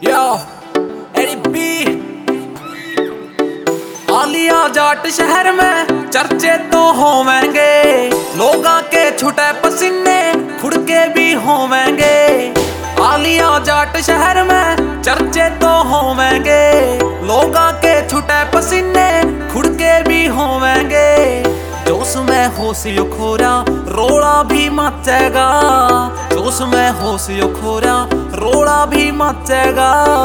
यो ADP Alia Jat शहर में चर्चे तो होवेंगे, लोगां के छुटे पसीने खुड़के भी होवेंगे। आलिया जाट शहर में चर्चे तो होवेंगे, लोगां के छुटे पसीने खुड़के भी होवेंगे। जोश में होश यो खोरा रोड़ा भी मचेगा, जोश में होश यो खोरा रोड़ा भी मचेगा।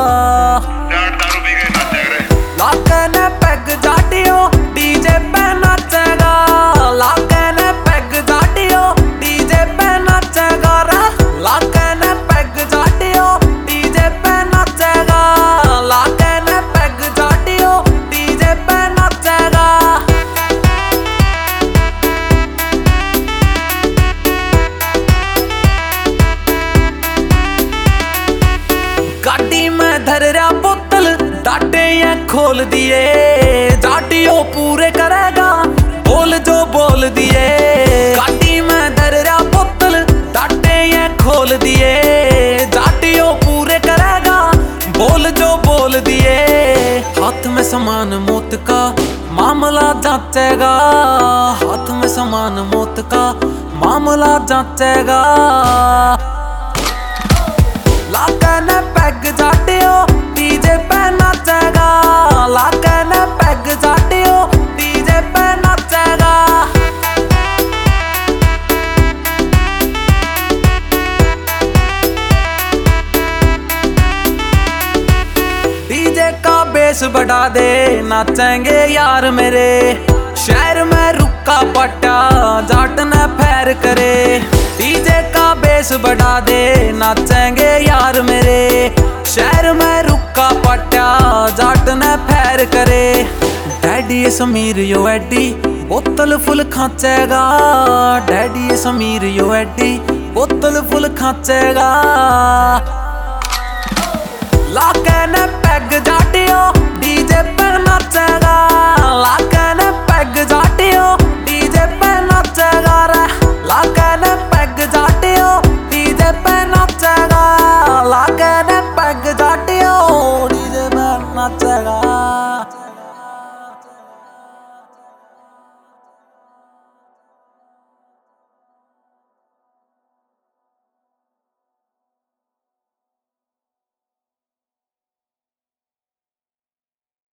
लाके ने पैग जाटियो डीजे पे नचेगा, लाके ने पैग जाटियो डीजे पे नचेगा रे। लाके ने पैग जाटियो डीजे पे नचेगा, लाके ने पैग जाटियो डीजे पे नचेगा। गाड़ी में धर रहा बोतल डाटे ये खोल दिए, जाटियो पूरे करेगा बोल जो बोल दिए। गाड़ी में धर रहा बोतल डाटे ये खोल दिए, जाटियो पूरे करेगा बोल जो बोल दिए। हाथ में समान मौत का मामला जांचेगा, हाथ में समान मौत का मामला जांचेगा। लाके ने पैग जाटियो डीजे पे नचेगा, लाके ने पैग जाटियो डीजे पे नचेगा। डीजे का बेस बढ़ा दे नाचेंगे यार मेरे, शहर में रुका पट्टा जाट ने फैर करे। डीजे का बेस बढ़ा दे नाचेंगे यार मेरे, शहर में रुका पट्टा जाट ने फैर करे। डैडी समीर यो एडी बोतल फुल खाचेगा, डैडी समीर यो एडी बोतल फुल खाचेगा। लाके ने पैग जाटियो डीजे पे नचेगा, लाके